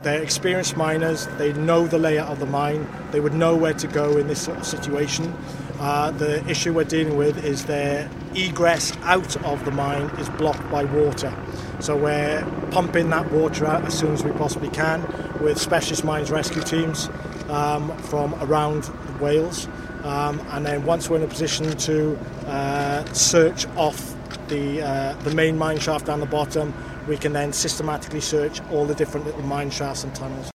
They're experienced miners. They know the layout of the mine. They would know where to go in this sort of situation. The issue we're dealing with is their egress out of the mine is blocked by water. So we're pumping that water out as soon as we possibly can with specialist mines rescue teams from around Wales. And then once we're in a position to search off the main mine shaft down the bottom, we can then systematically search all the different little mine shafts and tunnels.